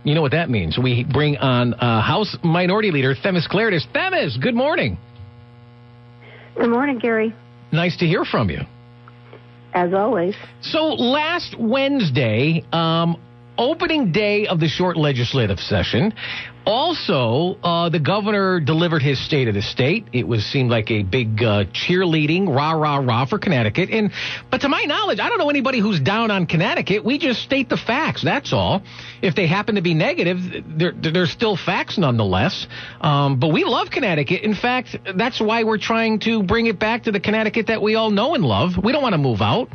You know what that means. We bring on House Minority Leader Themis Klarides. Themis, good morning. Good morning, Gary. Nice to hear from you. As always. So last Wednesday, opening day of the short legislative session. Also, the governor delivered his State of the State. It seemed like a big cheerleading, rah, rah, rah for Connecticut. But to my knowledge, I don't know anybody who's down on Connecticut. We just state the facts, that's all. If they happen to be negative, they're still facts nonetheless. But we love Connecticut. In fact, that's why we're trying to bring it back to the Connecticut that we all know and love. We don't want to move out.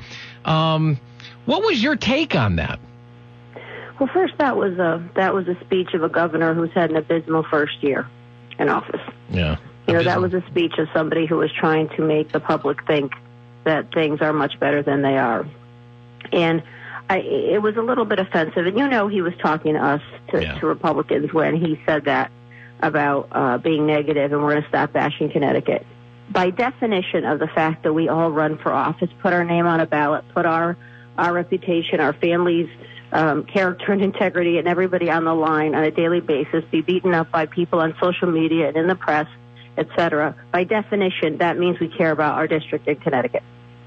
What was your take on that? Well, first, that was a speech of a governor who's had an abysmal first year in office. Yeah. That was a speech of somebody who was trying to make the public think that things are much better than they are. And it was a little bit offensive. And he was talking to us, to Republicans, when he said that about being negative and we're going to stop bashing Connecticut. By definition of the fact that we all run for office, put our name on a ballot, put our reputation, our families' character and integrity and everybody on the line on a daily basis, be beaten up by people on social media and in the press, etc. By definition, that means we care about our district in Connecticut.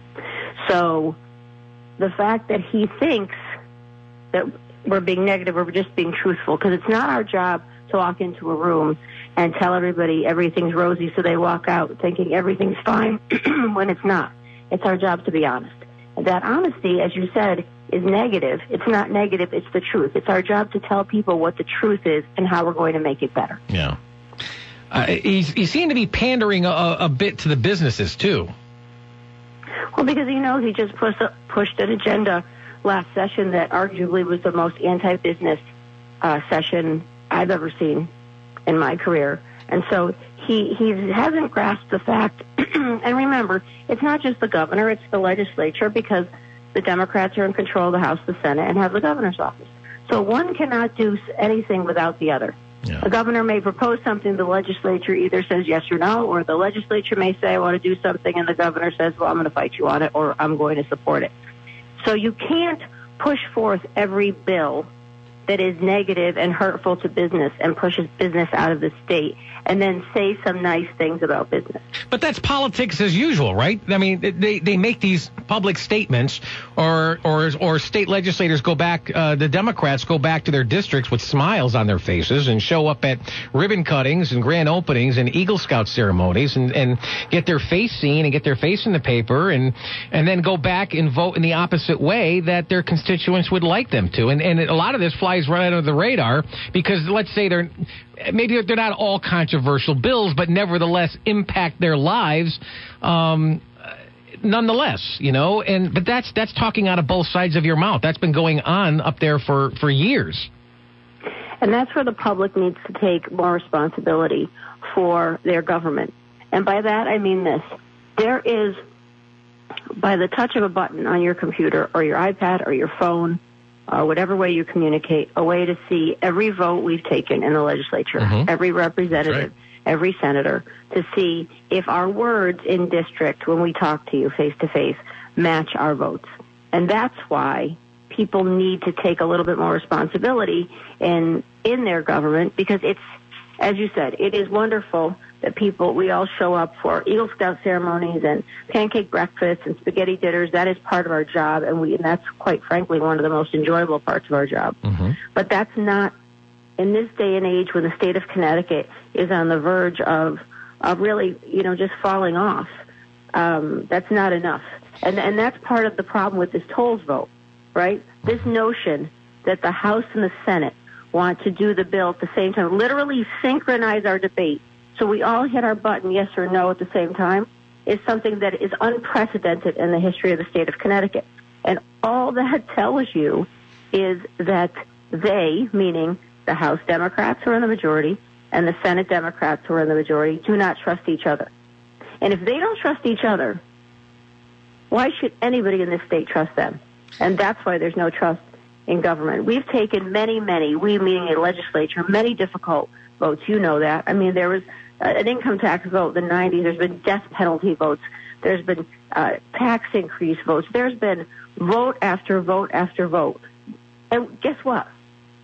So the fact that he thinks that we're being negative or we're just being truthful, because it's not our job to walk into a room and tell everybody everything's rosy so they walk out thinking everything's fine when it's not. It's our job to be honest. And that honesty, as you said, is negative. It's not negative, it's the truth. It's our job to tell people what the truth is and how we're going to make it better. Yeah. He seemed to be pandering a bit to the businesses, too. Well, because he just pushed an agenda last session that arguably was the most anti-business session I've ever seen in my career. And so he hasn't grasped the fact, and remember, it's not just the governor, it's the legislature, because the Democrats are in control of the House, the Senate, and have the governor's office. So one cannot do anything without the other. Yeah. The governor may propose something, the legislature either says yes or no, or the legislature may say, I want to do something, and the governor says, well, I'm going to fight you on it, or I'm going to support it. So you can't push forth every bill that is negative and hurtful to business and pushes business out of the state and then say some nice things about business. But that's politics as usual, right? I mean, they make these public statements, or state legislators go back, the Democrats go back to their districts with smiles on their faces and show up at ribbon cuttings and grand openings and Eagle Scout ceremonies and get their face seen and get their face in the paper and then go back and vote in the opposite way that their constituents would like them to. And a lot of this flies right under the radar because, let's say, maybe they're not all controversial bills, but nevertheless impact their lives nonetheless, but that's talking out of both sides of your mouth. That's been going on up there for years. And that's where the public needs to take more responsibility for their government. And by that, I mean this. There is, by the touch of a button on your computer or your iPad or your phone, whatever way you communicate, a way to see every vote we've taken in the legislature, every representative, every senator, to see if our words in district, when we talk to you face-to-face, match our votes. And that's why people need to take a little bit more responsibility in their government, because it's, as you said, it is wonderful that we all show up for Eagle Scout ceremonies and pancake breakfasts and spaghetti dinners. That is part of our job, and that's quite frankly one of the most enjoyable parts of our job. But that's not, in this day and age when the state of Connecticut is on the verge of really, just falling off, that's not enough. And that's part of the problem with this tolls vote, right? This notion that the House and the Senate want to do the bill at the same time, literally synchronize our debate, so we all hit our button, yes or no, at the same time, is something that is unprecedented in the history of the state of Connecticut. And all that tells you is that they, meaning the House Democrats who are in the majority and the Senate Democrats who are in the majority, do not trust each other. And if they don't trust each other, why should anybody in this state trust them? And that's why there's no trust in government. We've taken many, we meaning a legislature, many difficult votes. You know that. I mean, there was an income tax vote in the 90s. There's been death penalty votes. There's been tax increase votes. There's been vote after vote after vote. And guess what?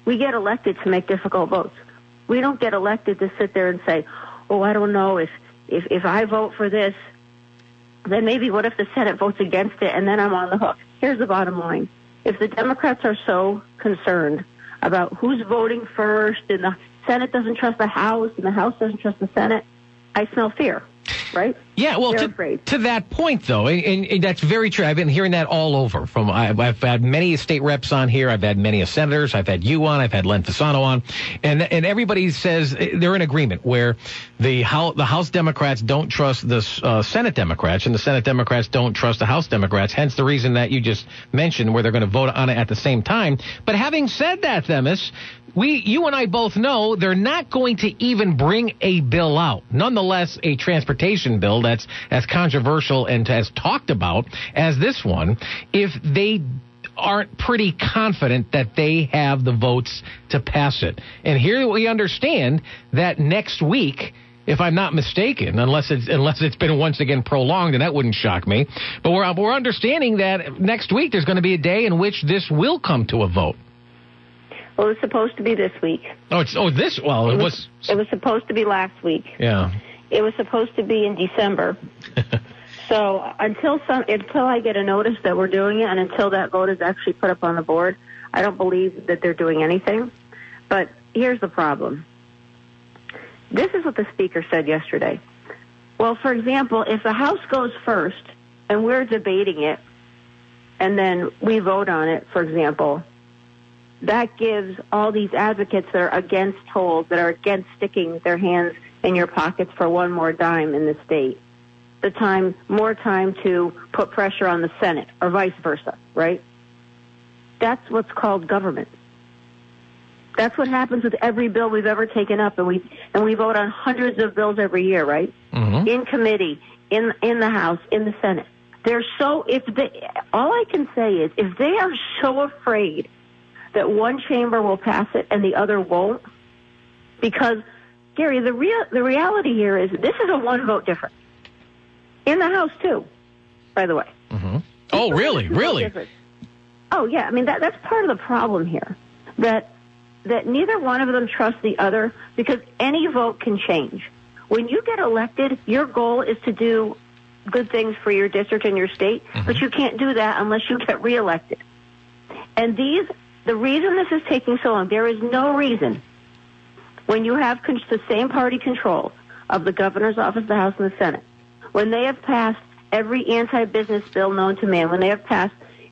We get elected to make difficult votes. We don't get elected to sit there and say, oh, I don't know, if I vote for this, then maybe what if the Senate votes against it and then I'm on the hook? Here's the bottom line. If the Democrats are so concerned about who's voting first and the Senate doesn't trust the House and the House doesn't trust the Senate, I smell fear, right? Yeah, well, to that point, though, and that's very true. I've been hearing that all over. I've had many state reps on here. I've had many senators. I've had you on. I've had Len Fasano on. And everybody says they're in agreement where the House Democrats don't trust the Senate Democrats and the Senate Democrats don't trust the House Democrats, hence the reason that you just mentioned where they're going to vote on it at the same time. But having said that, Themis, you and I both know they're not going to even bring a bill out. Nonetheless, a transportation bill that's as controversial and as talked about as this one, if they aren't pretty confident that they have the votes to pass it. And here we understand that next week, if I'm not mistaken, unless it's been once again prolonged, and that wouldn't shock me, but we're understanding that next week there's going to be a day in which this will come to a vote. Well, it was supposed to be this week. It was supposed to be last week. Yeah. It was supposed to be in December. So until I get a notice that we're doing it, and until that vote is actually put up on the board, I don't believe that they're doing anything. But here's the problem. This is what the Speaker said yesterday. Well, for example, if the House goes first and we're debating it, and then we vote on it, for example, that gives all these advocates that are against tolls, that are against sticking their hands in your pockets for one more dime in the state, more time to put pressure on the Senate, or vice versa, right? That's what's called government. That's what happens with every bill we've ever taken up, and we vote on hundreds of bills every year, right? Mm-hmm. In committee, in the House, in the Senate. All I can say is, if they are so afraid that one chamber will pass it and the other won't, because Gary, the reality here is this is a one vote difference in the House too, by the way. Mm-hmm. Oh, really? Oh, yeah. I mean, that's part of the problem here, that neither one of them trust the other, because any vote can change. When you get elected, your goal is to do good things for your district and your state, mm-hmm. but you can't do that unless you get reelected. And the reason this is taking so long, there is no reason, when you have the same party control of the governor's office, the House, and the Senate, when they have passed every anti-business bill known to man, when they have passed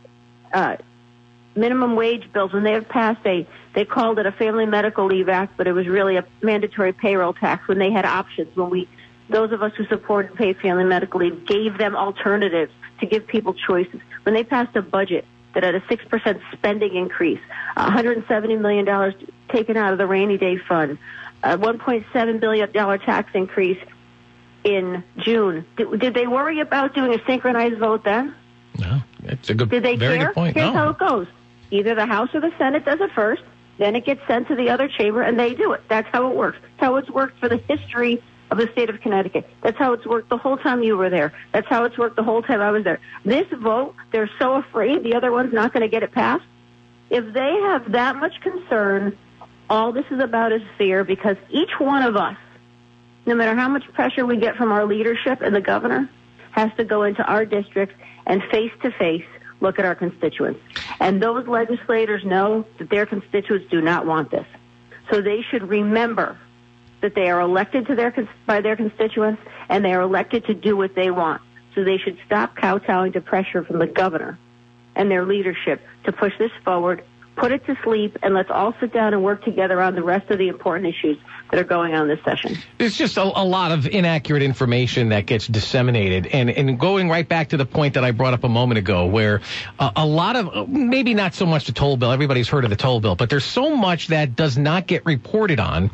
minimum wage bills, when they have passed they called it a Family Medical Leave Act, but it was really a mandatory payroll tax, when they had options, those of us who supported paid family medical leave gave them alternatives to give people choices. When they passed a budget that had a 6% spending increase, $170 million taken out of the rainy day fund, a $1.7 billion tax increase in June. Did they worry about doing a synchronized vote then? No, it's a good, Did they very care? good point. Here's how it goes. Either the House or the Senate does it first, then it gets sent to the other chamber, and they do it. That's how it works. That's how it's worked for the history of the state of Connecticut. That's how it's worked the whole time you were there. That's how it's worked the whole time I was there. This vote, they're so afraid the other one's not going to get it passed. If they have that much concern, all this is about is fear, because each one of us, no matter how much pressure we get from our leadership and the governor, has to go into our districts and face-to-face look at our constituents. And those legislators know that their constituents do not want this. So they should remember that they are elected by their constituents, and they are elected to do what they want. So they should stop kowtowing to pressure from the governor and their leadership to push this forward, put it to sleep, and let's all sit down and work together on the rest of the important issues that are going on this session. There's just a lot of inaccurate information that gets disseminated. And going right back to the point that I brought up a moment ago, where a lot of, maybe not so much the toll bill, everybody's heard of the toll bill, but there's so much that does not get reported on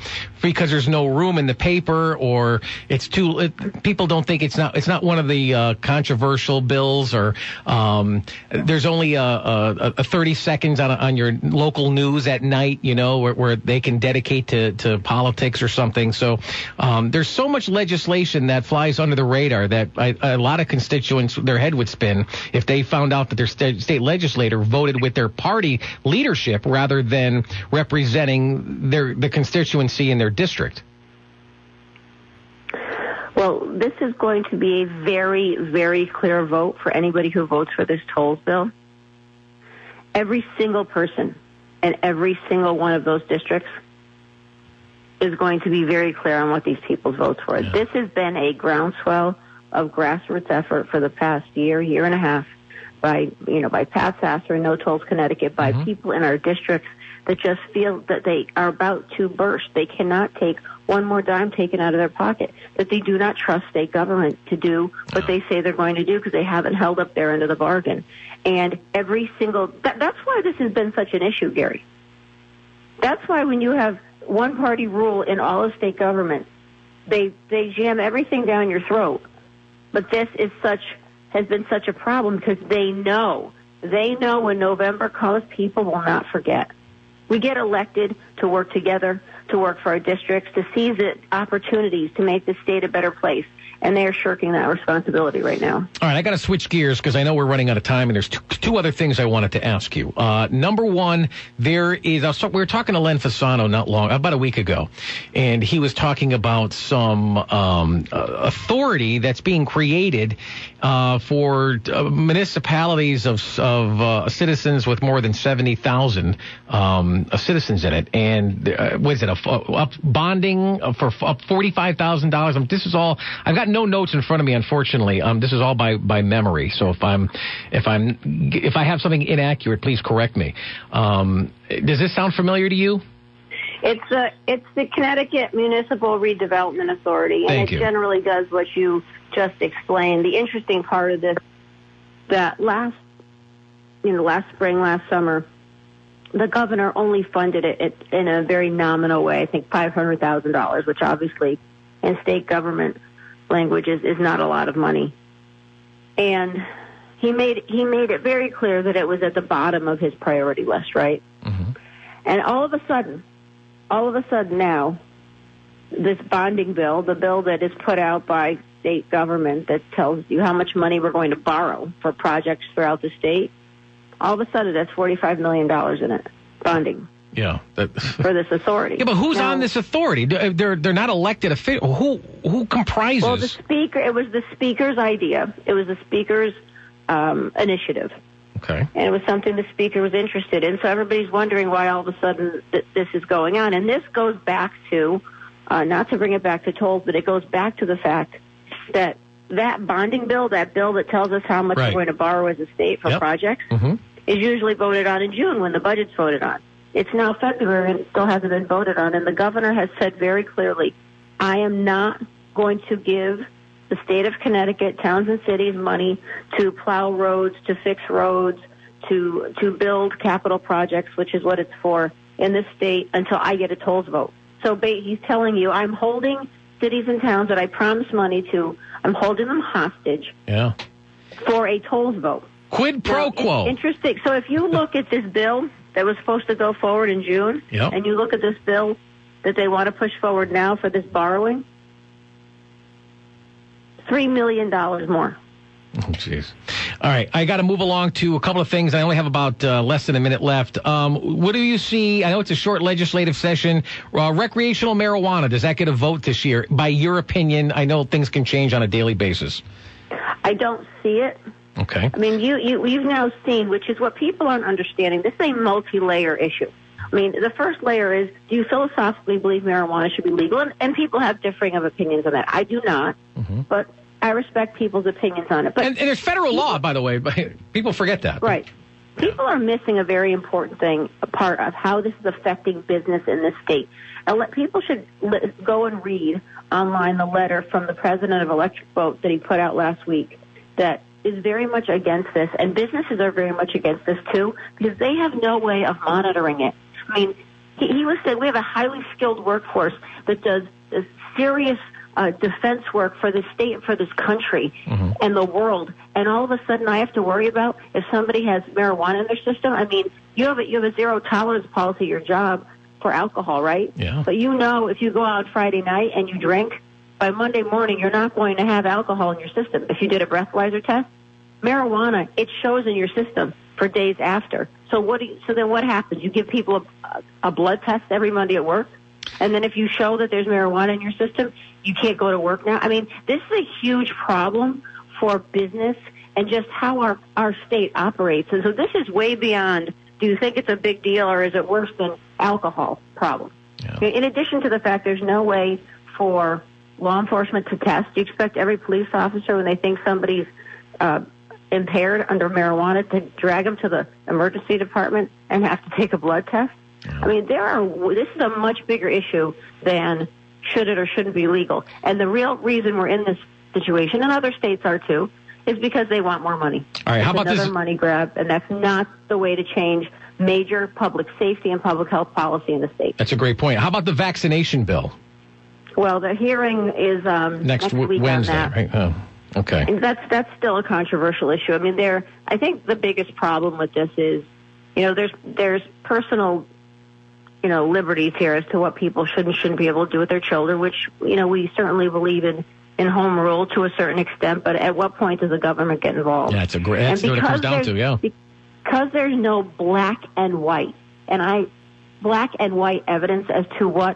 because there's no room in the paper, or it's people don't think it's not one of the controversial bills, or there's only a 30 seconds on your local news at night, where they can dedicate to politics or something. So there's so much legislation that flies under the radar that a lot of constituents, their head would spin if they found out that their state legislator voted with their party leadership rather than representing the constituency in their district. Well, this is going to be a very, very clear vote for anybody who votes for this tolls bill. Every single person in every single one of those districts is going to be very clear on what these people's votes were. Yeah. This has been a groundswell of grassroots effort for the past year and a half by Pat Sasser and No Tolls Connecticut, by people in our districts that just feel that they are about to burst. They cannot take one more dime taken out of their pocket, that they do not trust state government to do what they say they're going to do because they haven't held up their end of the bargain. And every single, that's why this has been such an issue, Gary. That's why when you have one party rule in all of state government, they jam everything down your throat. But this has been such a problem because they know when November comes, people will not forget. We get elected to work together, to work for our districts, to seize the opportunities to make the state a better place. And they are shirking that responsibility right now. All right, I got to switch gears because I know we're running out of time, and there's two other things I wanted to ask you. Number one, we were talking to Len Fasano about a week ago, and he was talking about some authority that's being created for municipalities of citizens with more than 70,000 citizens in it. And what is it, bonding for up $45,000? This is all, I've got no notes in front of me, unfortunately. This is all by memory. So if I have something inaccurate, please correct me. Does this sound familiar to you? It's the Connecticut Municipal Redevelopment Authority, and it generally does what you just explained. The interesting part of this, that last spring, last summer, the governor only funded it in a very nominal way. I think $500,000, which obviously in state government languages is not a lot of money. And he made it very clear that it was at the bottom of his priority list, right? Mm-hmm. And all of a sudden now, this bonding bill, the bill that is put out by state government that tells you how much money we're going to borrow for projects throughout the state, all of a sudden that's $45 million in it, bonding. Yeah, for this authority. Yeah, but who's on this authority? They're not elected officials. Who comprises? Well, the speaker. It was the speaker's idea. It was the speaker's initiative. Okay. And it was something the speaker was interested in. So everybody's wondering why all of a sudden this is going on. And this goes back to, not to bring it back to tolls, but it goes back to the fact that bonding bill, that bill that tells us how much we're going to borrow as a state for projects, is usually voted on in June when the budget's voted on. It's now February and it still hasn't been voted on. And the governor has said very clearly, I am not going to give the state of Connecticut, towns and cities, money to plow roads, to fix roads, to build capital projects, which is what it's for in this state, until I get a tolls vote. So he's telling you, I'm holding cities and towns that I promised money to, I'm holding them hostage for a tolls vote. Quid pro quo. Interesting. So if you look at this bill that was supposed to go forward in June, and you look at this bill that they want to push forward now for this borrowing, $3 million more. Oh, jeez. All right, I got to move along to a couple of things. I only have about less than a minute left. What do you see? I know it's a short legislative session. Recreational marijuana, does that get a vote this year? By your opinion, I know things can change on a daily basis. I don't see it. Okay. I mean, you've now seen, which is what people aren't understanding, this is a multi-layer issue. I mean, the first layer is, do you philosophically believe marijuana should be legal? And people have differing of opinions on that. I do not, but I respect people's opinions on it. But and there's federal law, by the way. People forget that. Right. People are missing a very important thing, a part of how this is affecting business in this state. And people should go and read online the letter from the president of Electric Boat that he put out last week that is very much against this, and businesses are very much against this too, because they have no way of monitoring it. I mean, He was saying we have a highly skilled workforce that does serious defense work for the state, for this country, and the world. And all of a sudden, I have to worry about if somebody has marijuana in their system. I mean, you have a zero tolerance policy at your job for alcohol, right? Yeah. But if you go out Friday night and you drink, by Monday morning, you're not going to have alcohol in your system. If you did a breathalyzer test, marijuana, it shows in your system for days after. So then what happens? You give people a blood test every Monday at work, and then if you show that there's marijuana in your system, you can't go to work now. I mean, this is a huge problem for business and just how our state operates. And so this is way beyond, do you think it's a big deal or is it worse than alcohol problem? Yeah. In addition to the fact there's no way for law enforcement to test, you expect every police officer, when they think somebody's impaired under marijuana, to drag them to the emergency department and have to take a blood test? I mean, this is a much bigger issue than should it or shouldn't be legal. And the real reason we're in this situation, and other states are too, is because they want more money. All right, how about another money grab, and that's not the way to change major public safety and public health policy in the state. That's a great point. How about the vaccination bill? Well, the hearing is next week Wednesday, on that. right? Oh, okay. And that's still a controversial issue. I mean, I think the biggest problem with this is, there's personal, liberties here as to what people should and shouldn't be able to do with their children, which, we certainly believe in home rule to a certain extent, but at what point does the government get involved? Yeah, that's what it comes down to, yeah. Because there's no black and white evidence as to what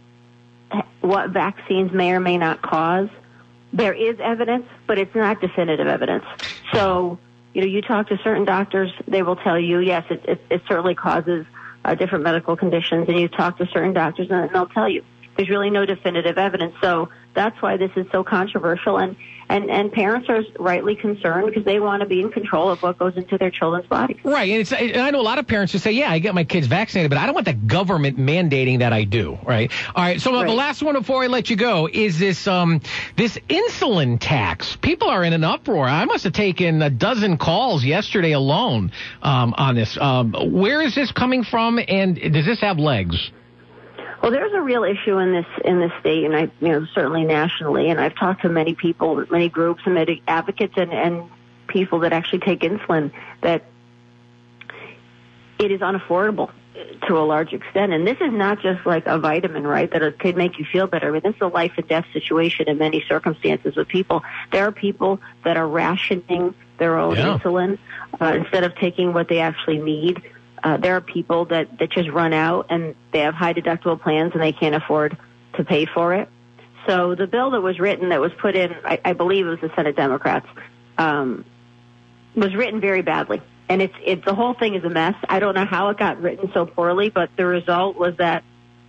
vaccines may or may not cause. There is evidence, but it's not definitive evidence. So, you talk to certain doctors, they will tell you, yes, it certainly causes different medical conditions, and you talk to certain doctors and they'll tell you. There's really no definitive evidence. So that's why this is so controversial. And parents are rightly concerned because they want to be in control of what goes into their children's bodies. Right. And I know a lot of parents who say, yeah, I get my kids vaccinated, but I don't want the government mandating that I do. Right. All right. So the last one before I let you go is this insulin tax. People are in an uproar. I must have taken a dozen calls yesterday alone on this. Where is this coming from, and does this have legs? Well, there's a real issue in this state, and certainly nationally. And I've talked to many people, many groups, and many advocates, and people that actually take insulin, that it is unaffordable to a large extent. And this is not just like a vitamin, right, that it could make you feel better. I mean, this is a life and death situation in many circumstances with people. There are people that are rationing their own insulin instead of taking what they actually need. There are people that just run out and they have high deductible plans and they can't afford to pay for it. So the bill that was written, that was put in, I believe it was the Senate Democrats, was written very badly. And the whole thing is a mess. I don't know how it got written so poorly, but the result was that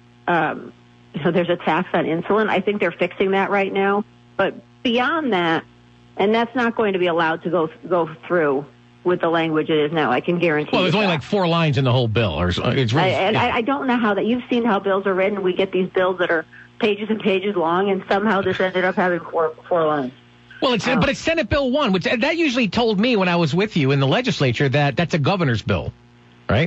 there's a tax on insulin. I think they're fixing that right now. But beyond that, and that's not going to be allowed to go through with the language it is now, I can guarantee. Well, there's only like 4 lines in the whole bill. I don't know how that. You've seen how bills are written. We get these bills that are pages and pages long, and somehow this ended up having four lines. Well, but it's Senate Bill 1, which that usually told me when I was with you in the legislature that that's a governor's bill, right?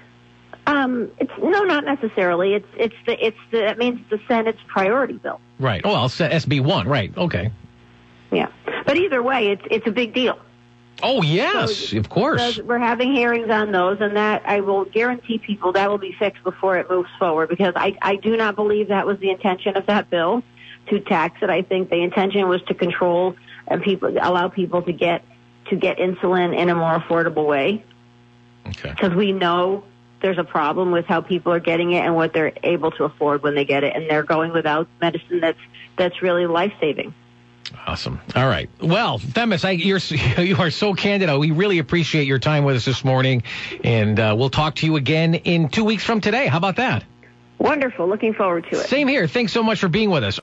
No, not necessarily. That means the Senate's priority bill. Right. Oh, well, SB 1. Right. Okay. Yeah, but either way, it's a big deal. Oh, yes, of course. We're having hearings on those, and that I will guarantee people that will be fixed before it moves forward, because I do not believe that was the intention of that bill, to tax it. I think the intention was to control and allow people to get insulin in a more affordable way. Okay. Because we know there's a problem with how people are getting it and what they're able to afford when they get it, and they're going without medicine that's really life-saving. Awesome. All right. Well, Themis, you are so candid. We really appreciate your time with us this morning, and we'll talk to you again in 2 weeks from today. How about that? Wonderful. Looking forward to it. Same here. Thanks so much for being with us.